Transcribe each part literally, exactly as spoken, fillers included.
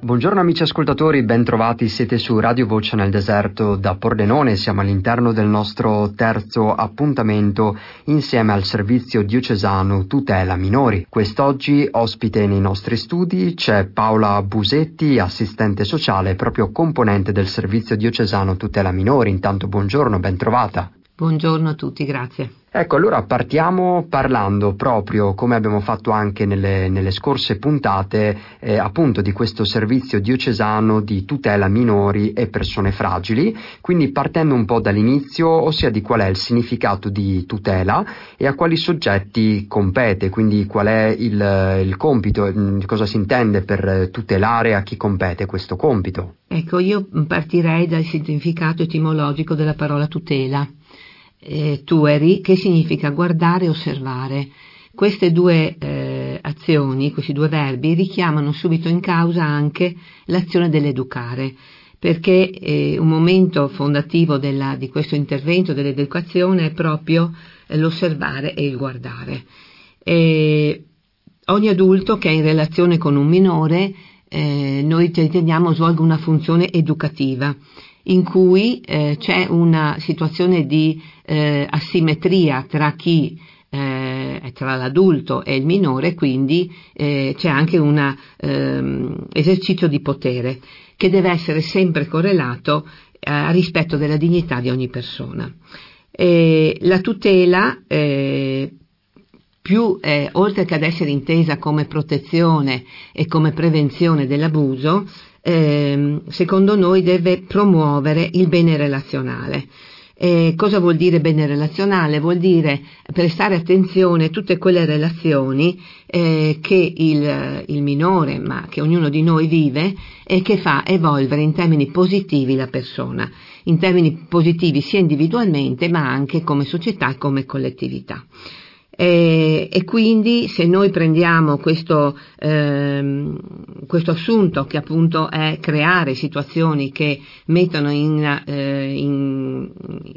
Buongiorno amici ascoltatori, ben trovati, siete su Radio Voce nel deserto da Pordenone, siamo all'interno del nostro terzo appuntamento insieme al servizio diocesano Tutela Minori. Quest'oggi ospite nei nostri studi c'è Paola Busetti, assistente sociale, proprio componente del servizio diocesano Tutela Minori. Intanto buongiorno, ben trovata. Buongiorno a tutti, grazie. Ecco, allora partiamo parlando proprio, come abbiamo fatto anche nelle, nelle scorse puntate, eh, appunto di questo servizio diocesano di tutela minori e persone fragili, quindi partendo un po' dall'inizio, ossia di qual è il significato di tutela e a quali soggetti compete, quindi qual è il, il compito, cosa si intende per tutelare, a chi compete questo compito. Ecco, io partirei dal significato etimologico della parola tutela. Eh, tueri, che significa guardare e osservare. Queste due eh, azioni, questi due verbi richiamano subito in causa anche l'azione dell'educare, perché eh, un momento fondativo della, di questo intervento dell'educazione è proprio eh, l'osservare e il guardare. E ogni adulto che è in relazione con un minore eh, noi riteniamo svolga una funzione educativa, in cui eh, c'è una situazione di eh, asimmetria tra chi eh, tra l'adulto e il minore, quindi eh, c'è anche un ehm, esercizio di potere che deve essere sempre correlato eh, al rispetto della dignità di ogni persona. E la tutela eh, più eh, oltre che ad essere intesa come protezione e come prevenzione dell'abuso, eh, secondo noi deve promuovere il bene relazionale. Eh, cosa vuol dire bene relazionale? Vuol dire prestare attenzione a tutte quelle relazioni eh, che il, il minore, ma che ognuno di noi vive e che fa evolvere in termini positivi la persona, in termini positivi sia individualmente ma anche come società e come collettività. E, e quindi se noi prendiamo questo, ehm, questo assunto che appunto è creare situazioni che mettono in, eh, in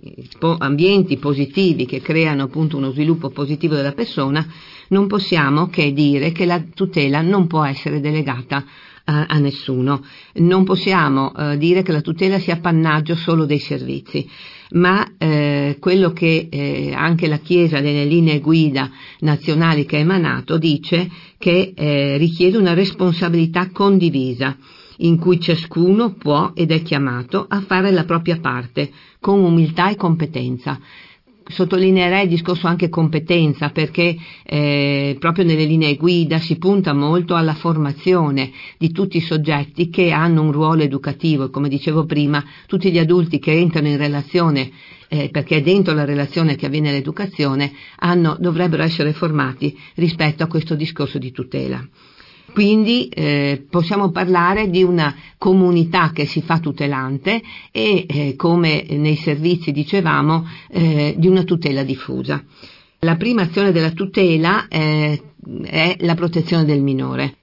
ambienti positivi, che creano appunto uno sviluppo positivo della persona, non possiamo che dire che la tutela non può essere delegata a, a nessuno. Non possiamo eh, dire che la tutela sia appannaggio solo dei servizi, ma eh, quello che eh, anche la Chiesa nelle linee guida nazionali che ha emanato dice che eh, richiede una responsabilità condivisa in cui ciascuno può ed è chiamato a fare la propria parte con umiltà e competenza. Sottolineerei il discorso anche competenza, perché eh, proprio nelle linee guida si punta molto alla formazione di tutti i soggetti che hanno un ruolo educativo, e come dicevo prima tutti gli adulti che entrano in relazione, eh, perché è dentro la relazione che avviene l'educazione, hanno, dovrebbero essere formati rispetto a questo discorso di tutela. Quindi eh, possiamo parlare di una comunità che si fa tutelante e, eh, come nei servizi dicevamo, eh, di una tutela diffusa. La prima azione della tutela eh, è la protezione del minore.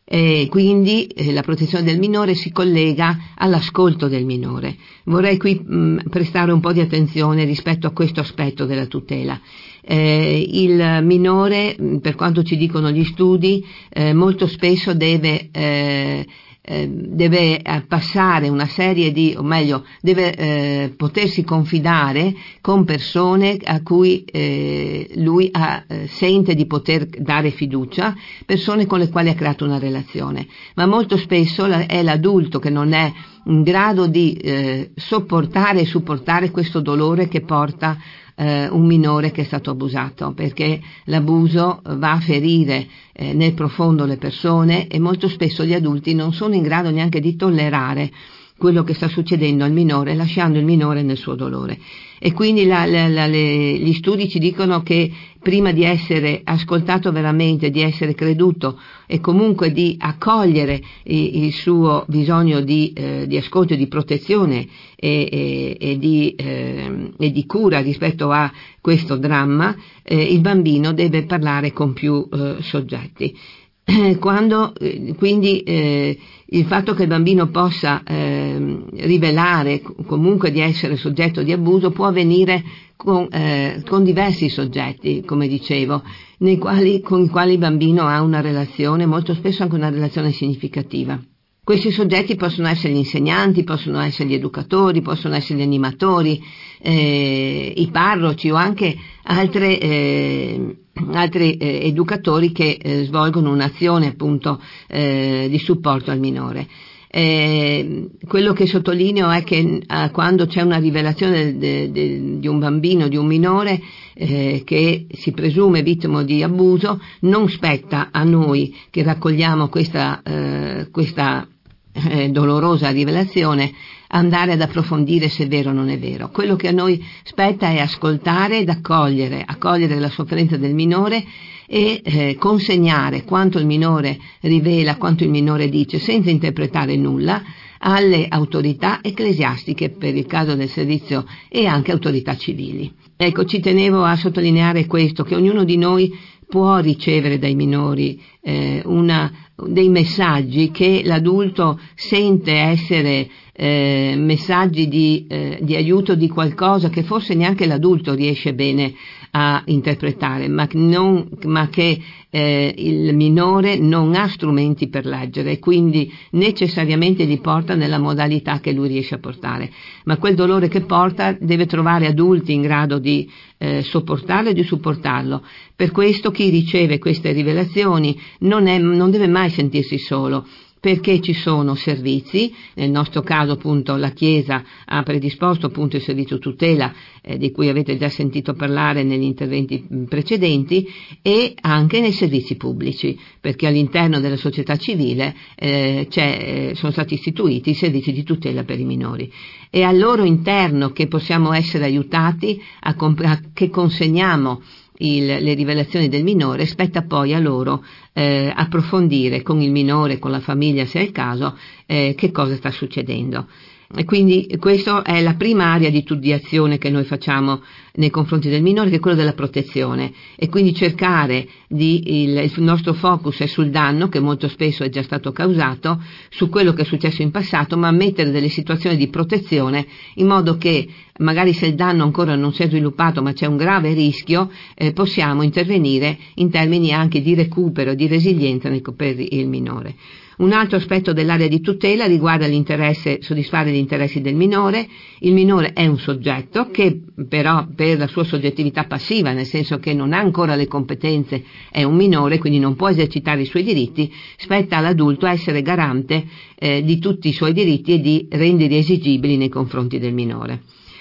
E quindi eh, la protezione del minore si collega all'ascolto del minore. Vorrei qui mh, prestare un po' di attenzione rispetto a questo aspetto della tutela. Eh, il minore, per quanto ci dicono gli studi, eh, molto spesso deve eh, eh, deve passare una serie di, o meglio, deve eh, potersi confidare con persone a cui eh, lui ha, eh, sente di poter dare fiducia, persone con le quali ha creato una relazione, ma molto spesso la, è l'adulto che non è in grado di eh, sopportare e supportare questo dolore che porta eh, un minore che è stato abusato, perché l'abuso va a ferire eh, nel profondo le persone e molto spesso gli adulti non sono in grado neanche di tollerare quello che sta succedendo al minore, lasciando il minore nel suo dolore. E quindi la, la, la, le, gli studi ci dicono che prima di essere ascoltato veramente, di essere creduto e comunque di accogliere il, il suo bisogno di, eh, di ascolto e di protezione e, e, e, di, eh, e di cura rispetto a questo dramma, eh, il bambino deve parlare con più eh, soggetti. Quando quindi eh, il fatto che il bambino possa eh, rivelare comunque di essere soggetto di abuso può avvenire con, eh, con diversi soggetti, come dicevo, nei quali, con i quali il bambino ha una relazione, molto spesso anche una relazione significativa. Questi soggetti possono essere gli insegnanti, possono essere gli educatori, possono essere gli animatori, eh, i parroci o anche altre, eh, altri eh, educatori che eh, svolgono un'azione appunto eh, di supporto al minore. Eh, quello che sottolineo è che eh, quando c'è una rivelazione de, de, di un bambino, di un minore eh, che si presume vittima di abuso, non spetta a noi che raccogliamo questa, eh, questa eh, dolorosa rivelazione andare ad approfondire se è vero o non è vero. Quello che a noi spetta è ascoltare ed accogliere, accogliere la sofferenza del minore e eh, consegnare quanto il minore rivela, quanto il minore dice, senza interpretare nulla, alle autorità ecclesiastiche per il caso del servizio e anche autorità civili. Ecco, ci tenevo a sottolineare questo, che ognuno di noi può ricevere dai minori eh, una, dei messaggi che l'adulto sente essere eh, messaggi di, eh, di aiuto di qualcosa che forse neanche l'adulto riesce bene a interpretare, ma, non, ma che eh, il minore non ha strumenti per leggere e quindi necessariamente li porta nella modalità che lui riesce a portare. Ma quel dolore che porta deve trovare adulti in grado di eh, sopportarlo e di supportarlo. Per questo chi riceve queste rivelazioni non, è, non deve mai sentirsi solo, perché ci sono servizi, nel nostro caso appunto la Chiesa ha predisposto appunto il servizio tutela eh, di cui avete già sentito parlare negli interventi precedenti, e anche nei servizi pubblici, perché all'interno della società civile eh, c'è, eh, sono stati istituiti i servizi di tutela per i minori. È al loro interno che possiamo essere aiutati, a comp- a, che consegniamo Il, le rivelazioni del minore, spetta poi a loro eh, approfondire con il minore, con la famiglia se è il caso, eh, che cosa sta succedendo. E quindi questa è la prima area di, di azione che noi facciamo nei confronti del minore, che è quello della protezione, e quindi cercare di, il, il nostro focus è sul danno che molto spesso è già stato causato, su quello che è successo in passato, ma mettere delle situazioni di protezione in modo che magari se il danno ancora non si è sviluppato ma c'è un grave rischio, eh, possiamo intervenire in termini anche di recupero, di resilienza per il minore. Un altro aspetto dell'area di tutela riguarda l'interesse, soddisfare gli interessi del minore. Il minore è un soggetto che però per la sua soggettività passiva, nel senso che non ha ancora le competenze, è un minore, quindi non può esercitare i suoi diritti, spetta all'adulto essere garante eh, di tutti i suoi diritti e di renderli esigibili nei confronti del minore.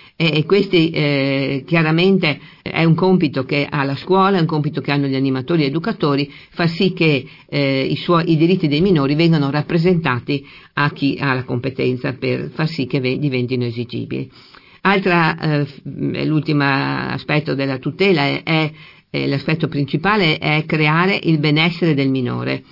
E questi eh, chiaramente è un compito che ha la scuola, è un compito che hanno gli animatori e educatori, far sì che eh, i, suoi, i diritti dei minori vengano rappresentati a chi ha la competenza per far sì che ve, diventino esigibili. Altra, eh, l'ultimo aspetto della tutela è, è, è l'aspetto principale è creare il benessere del minore.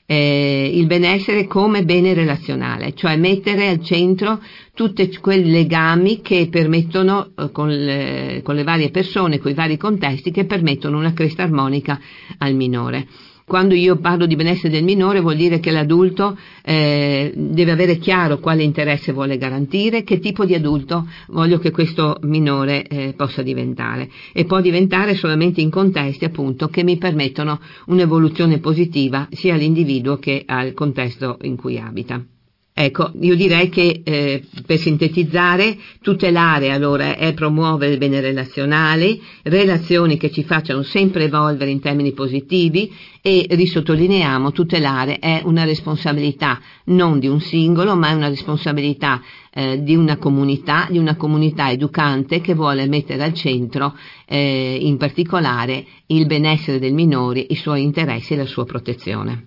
Eh, il benessere come bene relazionale, cioè mettere al centro tutti quei legami che permettono eh, con, le, con le varie persone, con i vari contesti, che permettono una crescita armonica al minore. Quando io parlo di benessere del minore vuol dire che l'adulto eh, deve avere chiaro quale interesse vuole garantire, che tipo di adulto voglio che questo minore eh, possa diventare, e può diventare solamente in contesti appunto che mi permettono un'evoluzione positiva sia all'individuo che al contesto in cui abita. Ecco, io direi che eh, per sintetizzare, tutelare allora è promuovere il bene relazionale, relazioni che ci facciano sempre evolvere in termini positivi, e risottolineiamo, tutelare è una responsabilità non di un singolo, ma è una responsabilità eh, di una comunità, di una comunità educante che vuole mettere al centro eh, in particolare il benessere del minore, i suoi interessi e la sua protezione.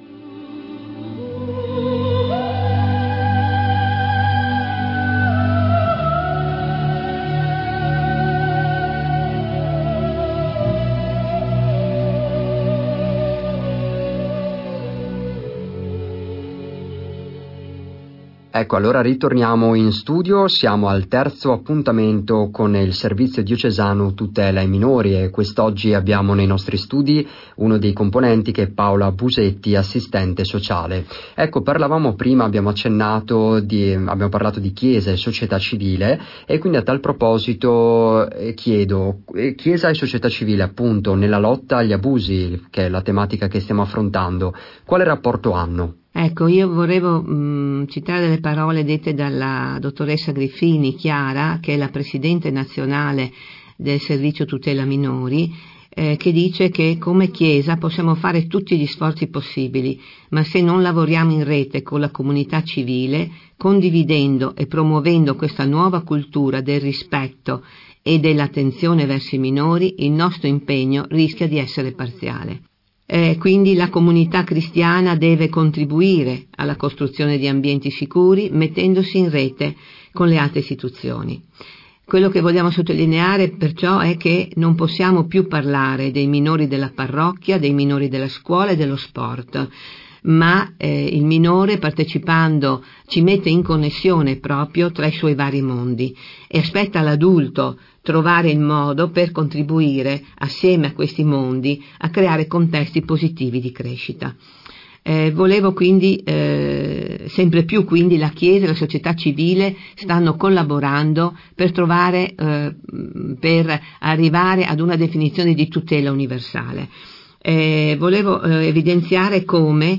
Ecco, allora ritorniamo in studio, siamo al terzo appuntamento con il Servizio Diocesano Tutela ai Minori, e quest'oggi abbiamo nei nostri studi uno dei componenti che è Paola Busetti, assistente sociale. Ecco, parlavamo prima, abbiamo accennato, di, abbiamo parlato di Chiesa e società civile, e quindi a tal proposito eh, chiedo, eh, Chiesa e società civile appunto nella lotta agli abusi, che è la tematica che stiamo affrontando, quale rapporto hanno? Ecco, io volevo mh, citare delle parole dette dalla dottoressa Griffini Chiara, che è la presidente nazionale del Servizio Tutela Minori, eh, che dice che come Chiesa possiamo fare tutti gli sforzi possibili, ma se non lavoriamo in rete con la comunità civile, condividendo e promuovendo questa nuova cultura del rispetto e dell'attenzione verso i minori, il nostro impegno rischia di essere parziale. Eh, quindi la comunità cristiana deve contribuire alla costruzione di ambienti sicuri mettendosi in rete con le altre istituzioni. Quello che vogliamo sottolineare perciò è che non possiamo più parlare dei minori della parrocchia, dei minori della scuola e dello sport, ma eh, il minore partecipando ci mette in connessione proprio tra i suoi vari mondi e aspetta l'adulto trovare il modo per contribuire assieme a questi mondi a creare contesti positivi di crescita. Eh, volevo quindi eh, sempre più quindi la Chiesa e la società civile stanno collaborando per trovare eh, per arrivare ad una definizione di tutela universale. Eh, volevo eh, evidenziare come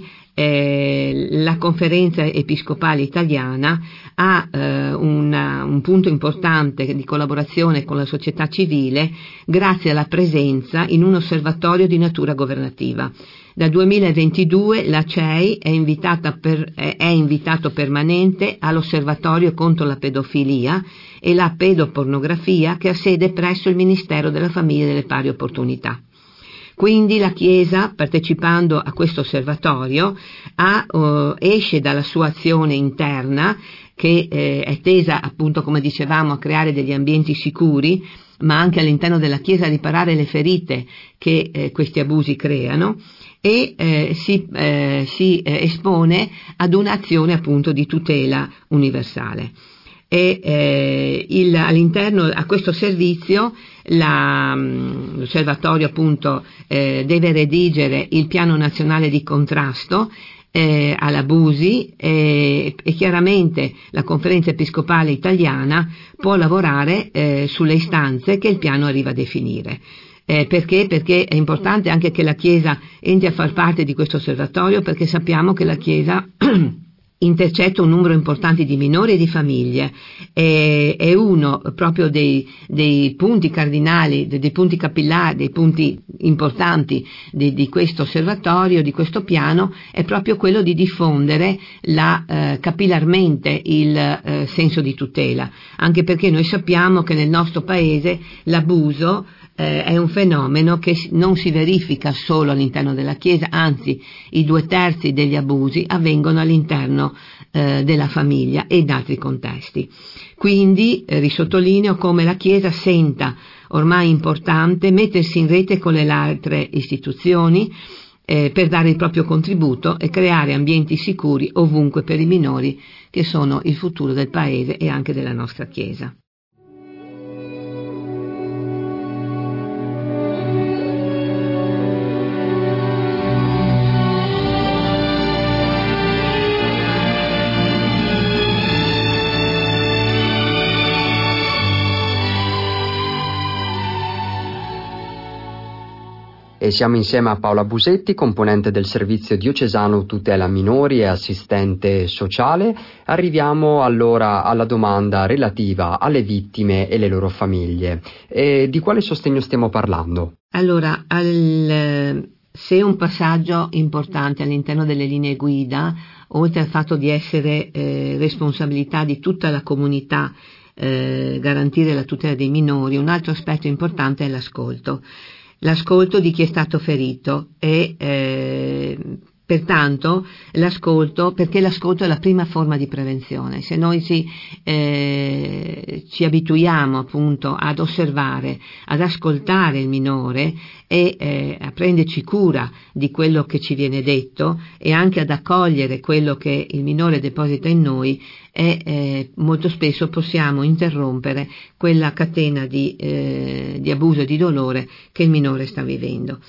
eh, la Conferenza Episcopale Italiana ha eh, una, un punto importante di collaborazione con la società civile grazie alla presenza in un osservatorio di natura governativa. Dal duemilaventidue la C E I è, invitata per, è invitato permanente all'osservatorio contro la pedofilia e la pedopornografia che ha sede presso il Ministero della Famiglia e delle Pari Opportunità. Quindi la Chiesa, partecipando a questo osservatorio, ha, uh, esce dalla sua azione interna, che eh, è tesa appunto, come dicevamo, a creare degli ambienti sicuri, ma anche all'interno della Chiesa a riparare le ferite che eh, questi abusi creano, e eh, si, eh, si eh, espone ad un'azione appunto di tutela universale. E eh, il, all'interno a questo servizio la, l'osservatorio appunto eh, deve redigere il piano nazionale di contrasto eh, all'abusi eh, e chiaramente la Conferenza Episcopale Italiana può lavorare eh, sulle istanze che il piano arriva a definire. Eh, perché? Perché è importante anche che la Chiesa entri a far parte di questo osservatorio, perché sappiamo che la Chiesa intercetta un numero importante di minori e di famiglie, e, è uno proprio dei, dei punti cardinali, dei, dei punti capillari, dei punti importanti di, di questo osservatorio, di questo piano, è proprio quello di diffondere la, eh, capillarmente il eh, senso di tutela, anche perché noi sappiamo che nel nostro paese l'abuso Eh, è un fenomeno che non si verifica solo all'interno della Chiesa, anzi i due terzi degli abusi avvengono all'interno eh, della famiglia e in altri contesti. Quindi eh, risottolineo come la Chiesa senta ormai importante mettersi in rete con le altre istituzioni eh, per dare il proprio contributo e creare ambienti sicuri ovunque per i minori, che sono il futuro del Paese e anche della nostra Chiesa. E siamo insieme a Paola Busetti, componente del Servizio Diocesano Tutela Minori e assistente sociale. Arriviamo allora alla domanda relativa alle vittime e le loro famiglie. E di quale sostegno stiamo parlando? Allora, al, se un passaggio importante all'interno delle linee guida, oltre al fatto di essere eh, responsabilità di tutta la comunità, eh, garantire la tutela dei minori, un altro aspetto importante è l'ascolto. L'ascolto di chi è stato ferito e eh, pertanto l'ascolto, perché l'ascolto è la prima forma di prevenzione. Se noi ci, eh, ci abituiamo appunto ad osservare, ad ascoltare il minore e eh, a prenderci cura di quello che ci viene detto e anche ad accogliere quello che il minore deposita in noi, e eh, molto spesso possiamo interrompere quella catena di, eh, di abuso e di dolore che il minore sta vivendo.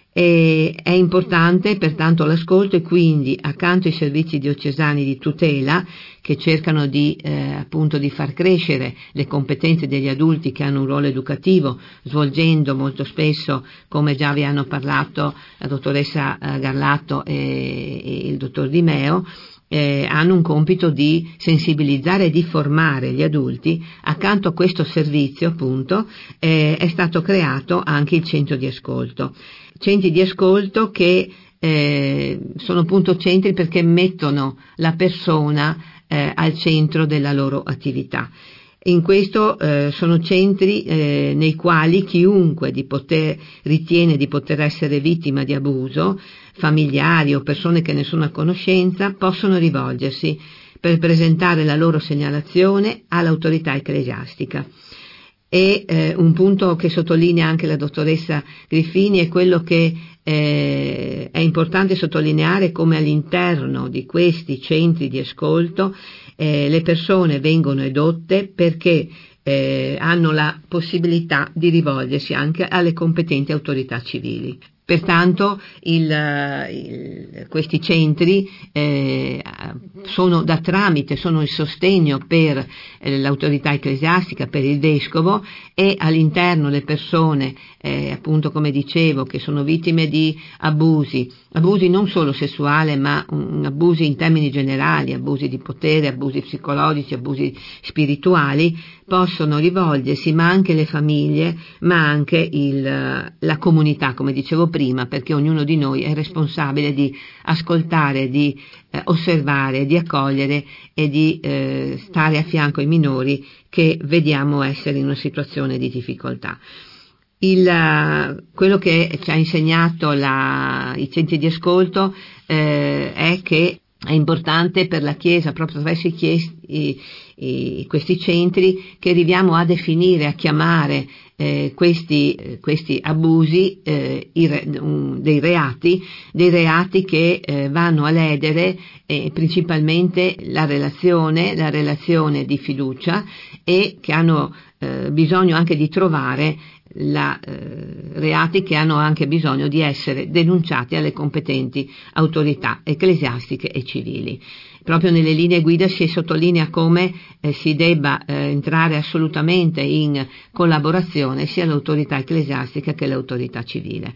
E è importante pertanto l'ascolto, e quindi accanto ai servizi diocesani di tutela che cercano di eh, appunto di far crescere le competenze degli adulti che hanno un ruolo educativo, svolgendo molto spesso, come già vi hanno parlato la dottoressa eh, Garlatto e, e il dottor Di Meo, Eh, hanno un compito di sensibilizzare e di formare gli adulti. Accanto a questo servizio appunto eh, è stato creato anche il centro di ascolto, centri di ascolto che eh, sono appunto centri perché mettono la persona eh, al centro della loro attività. In questo eh, sono centri eh, nei quali chiunque di poter, ritiene di poter essere vittima di abuso, familiari o persone che ne sono a conoscenza, possono rivolgersi per presentare la loro segnalazione all'autorità ecclesiastica. E eh, un punto che sottolinea anche la dottoressa Griffini è quello che eh, è importante sottolineare, come all'interno di questi centri di ascolto eh, le persone vengono edotte perché eh, hanno la possibilità di rivolgersi anche alle competenti autorità civili. Pertanto il, il, questi centri eh, sono da tramite, sono il sostegno per eh, l'autorità ecclesiastica, per il vescovo, e all'interno le persone, eh, appunto come dicevo, che sono vittime di abusi, abusi non solo sessuali ma um, abusi in termini generali, abusi di potere, abusi psicologici, abusi spirituali, possono rivolgersi, ma anche le famiglie, ma anche il, la comunità, come dicevo prima, perché ognuno di noi è responsabile di ascoltare, di eh, osservare, di accogliere e di eh, stare a fianco ai minori che vediamo essere in una situazione di difficoltà. Il, quello che ci ha insegnato la, i centri di ascolto eh, è che è importante per la Chiesa, proprio attraverso i, chies, i, i, questi centri, che arriviamo a definire, a chiamare eh, questi, eh, questi abusi eh, i, um, dei reati, dei reati che eh, vanno a ledere eh, principalmente la relazione, la relazione di fiducia, e che hanno eh, bisogno anche di trovare La, eh, reati che hanno anche bisogno di essere denunciati alle competenti autorità ecclesiastiche e civili. Proprio nelle linee guida si sottolinea come eh, si debba eh, entrare assolutamente in collaborazione sia l'autorità ecclesiastica che l'autorità civile.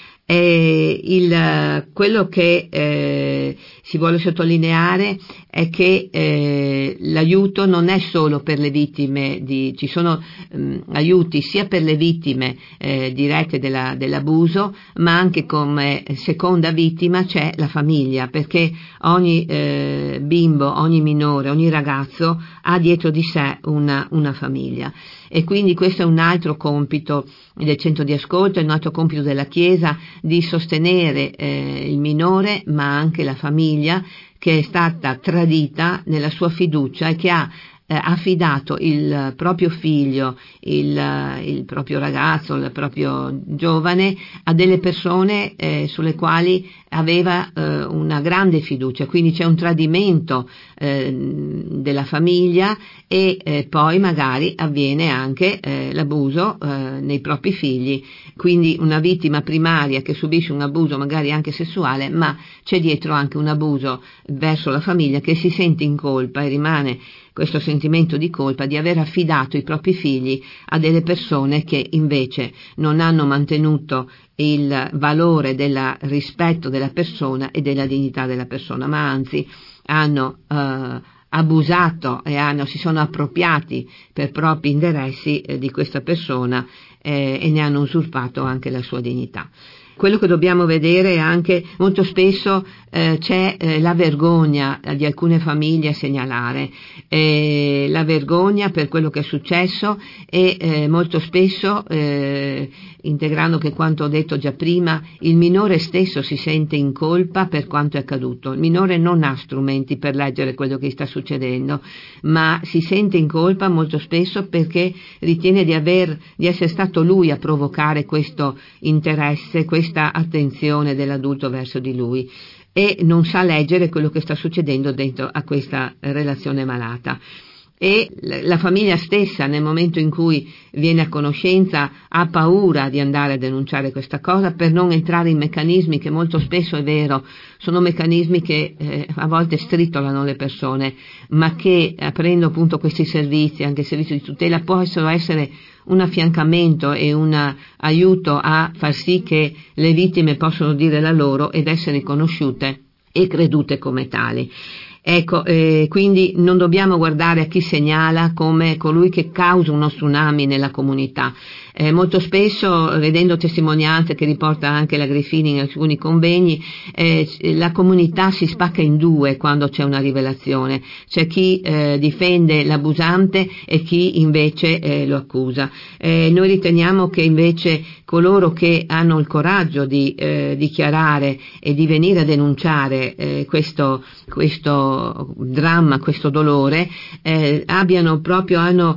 E il, quello che eh, si vuole sottolineare è che eh, l'aiuto non è solo per le vittime, di, ci sono mh, aiuti sia per le vittime eh, dirette della, dell'abuso, ma anche come seconda vittima c'è la famiglia, perché ogni eh, bimbo, ogni minore, ogni ragazzo ha dietro di sé una, una famiglia. E quindi questo è un altro compito del centro di ascolto, è un altro compito della Chiesa, di sostenere eh, il minore, ma anche la famiglia che è stata tradita nella sua fiducia e che ha eh, affidato il proprio figlio, il, il proprio ragazzo, il proprio giovane a delle persone eh, sulle quali aveva eh, una grande fiducia, quindi c'è un tradimento eh, della famiglia, e eh, poi magari avviene anche eh, l'abuso eh, nei propri figli, quindi una vittima primaria che subisce un abuso magari anche sessuale, ma c'è dietro anche un abuso verso la famiglia, che si sente in colpa, e rimane questo sentimento di colpa di aver affidato i propri figli a delle persone che invece non hanno mantenuto il valore del rispetto della persona e della dignità della persona, ma anzi hanno eh, abusato e hanno, si sono appropriati per propri interessi eh, di questa persona eh, e ne hanno usurpato anche la sua dignità. Quello che dobbiamo vedere è anche, molto spesso eh, c'è eh, la vergogna di alcune famiglie a segnalare, eh, la vergogna per quello che è successo, e eh, molto spesso, eh, integrando che quanto ho detto già prima, il minore stesso si sente in colpa per quanto è accaduto. Il minore non ha strumenti per leggere quello che sta succedendo, ma si sente in colpa molto spesso perché ritiene di aver, di essere stato lui a provocare questo interesse, questa attenzione dell'adulto verso di lui, e non sa leggere quello che sta succedendo dentro a questa relazione malata. e la famiglia stessa, nel momento in cui viene a conoscenza, ha paura di andare a denunciare questa cosa per non entrare in meccanismi che molto spesso, è vero, sono meccanismi che eh, a volte stritolano le persone, ma che aprendo appunto questi servizi, anche il servizio di tutela, possono essere un affiancamento e un aiuto a far sì che le vittime possano dire la loro ed essere riconosciute e credute come tali. Ecco, eh, quindi non dobbiamo guardare a chi segnala come colui che causa uno tsunami nella comunità. Eh, molto spesso, vedendo testimonianze che riporta anche la Grifini in alcuni convegni, eh, la comunità si spacca in due quando c'è una rivelazione. C'è chi eh, difende l'abusante e chi invece eh, lo accusa. Eh, noi riteniamo che invece coloro che hanno il coraggio di eh, dichiarare e di venire a denunciare eh, questo, questo dramma, questo dolore, eh, abbiano proprio, hanno,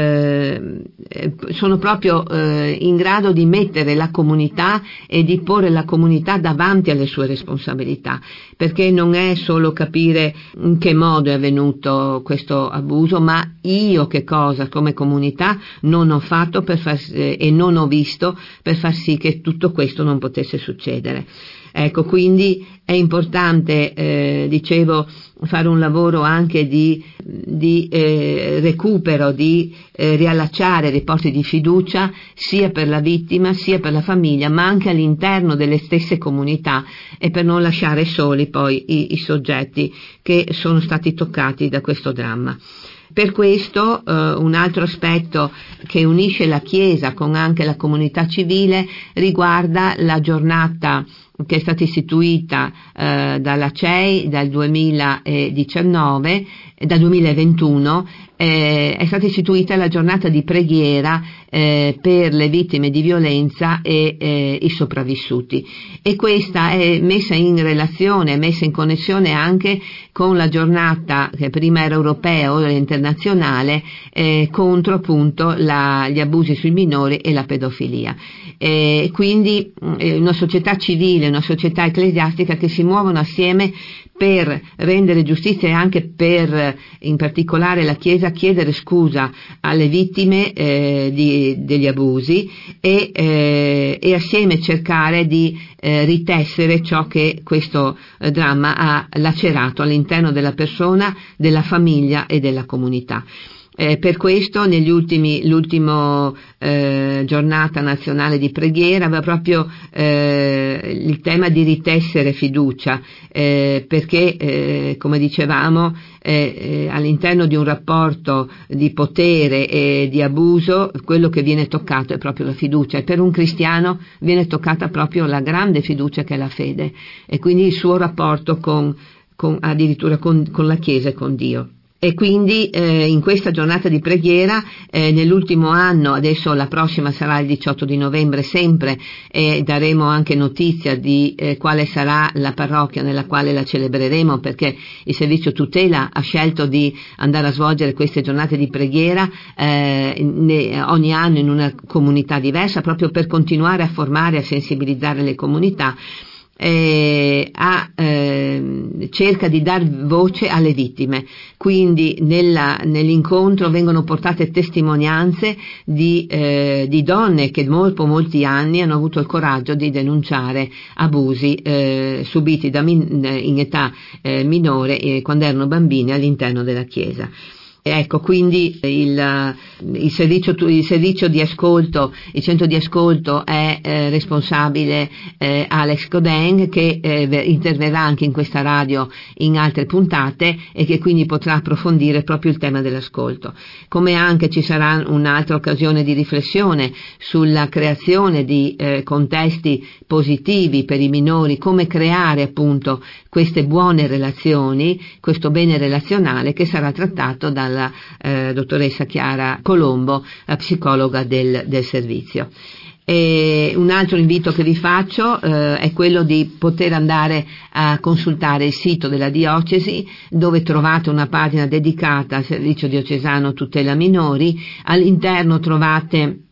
eh, sono proprio eh, in grado di mettere la comunità e di porre la comunità davanti alle sue responsabilità, perché non è solo capire in che modo è avvenuto questo abuso, ma io che cosa come comunità non ho fatto per far, eh, e non ho visto per far sì che tutto questo non potesse succedere. Ecco, quindi è importante, eh, dicevo, fare un lavoro anche di, di eh, recupero, di eh, riallacciare rapporti di fiducia sia per la vittima sia per la famiglia, ma anche all'interno delle stesse comunità, e per non lasciare soli poi i, i soggetti che sono stati toccati da questo dramma. Per questo eh, un altro aspetto che unisce la Chiesa con anche la comunità civile riguarda la giornata che è stata istituita eh, dalla C E I dal duemiladiciannove, dal duemilaventuno, eh, è stata istituita la giornata di preghiera eh, per le vittime di violenza e eh, i sopravvissuti, e questa è messa in relazione, è messa in connessione anche con la giornata che prima era europea, ora è internazionale, eh, contro appunto la, gli abusi sui minori e la pedofilia. Eh, quindi eh, una società civile, una società ecclesiastica che si muovono assieme per rendere giustizia e anche per, in particolare la Chiesa, chiedere scusa alle vittime eh, di, degli abusi e, eh, e assieme cercare di eh, ritessere ciò che questo eh, dramma ha lacerato all'interno della persona, della famiglia e della comunità. Eh, per questo negli ultimi, l'ultimo eh, giornata nazionale di preghiera aveva proprio eh, il tema di ritessere fiducia, eh, perché eh, come dicevamo eh, eh, all'interno di un rapporto di potere e di abuso quello che viene toccato è proprio la fiducia, e per un cristiano viene toccata proprio la grande fiducia che è la fede, e quindi il suo rapporto con, con addirittura con, con la Chiesa e con Dio. E quindi eh, in questa giornata di preghiera eh, nell'ultimo anno, adesso la prossima sarà il diciotto di novembre sempre, e eh, daremo anche notizia di eh, quale sarà la parrocchia nella quale la celebreremo, perché il servizio tutela ha scelto di andare a svolgere queste giornate di preghiera eh, ne, ogni anno in una comunità diversa, proprio per continuare a formare e a sensibilizzare le comunità. Eh, a, eh, cerca di dar voce alle vittime, quindi nella, nell'incontro vengono portate testimonianze di, eh, di donne che dopo molti anni hanno avuto il coraggio di denunciare abusi eh, subiti da min, in età eh, minore eh, quando erano bambine all'interno della Chiesa. Ecco, quindi il, il, servizio, il servizio di ascolto, il centro di ascolto è eh, responsabile eh, Alex Godin, che eh, interverrà anche in questa radio in altre puntate e che quindi potrà approfondire proprio il tema dell'ascolto. Come anche ci sarà un'altra occasione di riflessione sulla creazione di eh, contesti positivi per i minori, come creare appunto queste buone relazioni, questo bene relazionale, che sarà trattato dalla eh, dottoressa Chiara Colombo, la psicologa del, del servizio. E un altro invito che vi faccio eh, è quello di poter andare a consultare il sito della diocesi, dove trovate una pagina dedicata al servizio diocesano tutela minori. All'interno trovate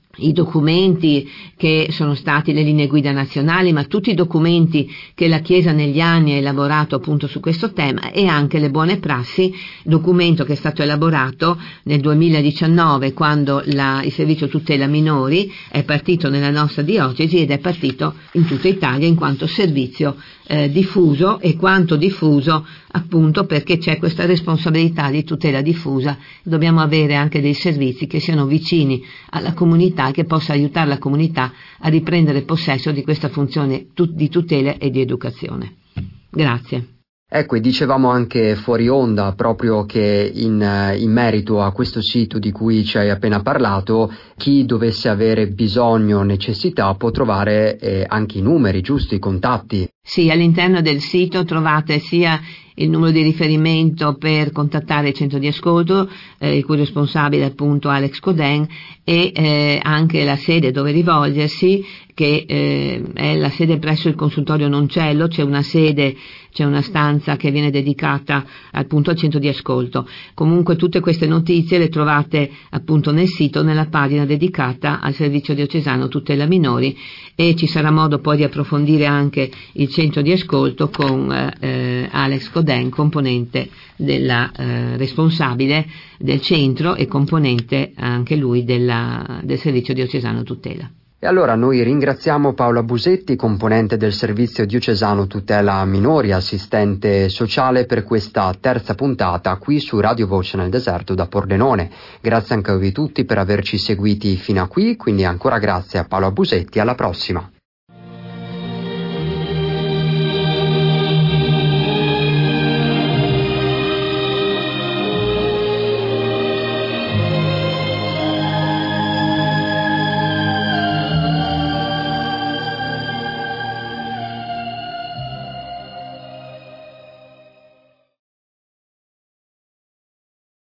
i documenti che sono stati le linee guida nazionali, ma tutti i documenti che la Chiesa negli anni ha elaborato appunto su questo tema, e anche le buone prassi, documento che è stato elaborato nel duemiladiciannove, quando la, il servizio tutela minori è partito nella nostra diocesi ed è partito in tutta Italia in quanto servizio eh, diffuso, e quanto diffuso appunto perché c'è questa responsabilità di tutela diffusa. Dobbiamo avere anche dei servizi che siano vicini alla comunità, che possa aiutare la comunità a riprendere possesso di questa funzione di tutela e di educazione. Grazie. Ecco, e dicevamo anche fuori onda proprio che in, in merito a questo sito di cui ci hai appena parlato, chi dovesse avere bisogno, necessità, può trovare eh, anche i numeri, giusto, i contatti. Sì, all'interno del sito trovate sia il numero di riferimento per contattare il centro di ascolto, eh, il cui responsabile è appunto Alex Coden, e eh, anche la sede dove rivolgersi, che eh, è la sede presso il consultorio Noncello. C'è una sede, c'è una stanza che viene dedicata appunto al centro di ascolto. Comunque tutte queste notizie le trovate appunto nel sito, nella pagina dedicata al servizio diocesano tutela minori, e ci sarà modo poi di approfondire anche il centro di ascolto con eh, Alex Coden, componente della eh, responsabile del centro e componente anche lui della, del servizio diocesano tutela. E allora noi ringraziamo Paola Busetti, componente del servizio diocesano tutela minori, assistente sociale, per questa terza puntata qui su Radio Voce nel Deserto da Pordenone. Grazie anche a voi tutti per averci seguiti fino a qui, quindi ancora grazie a Paola Busetti, alla prossima.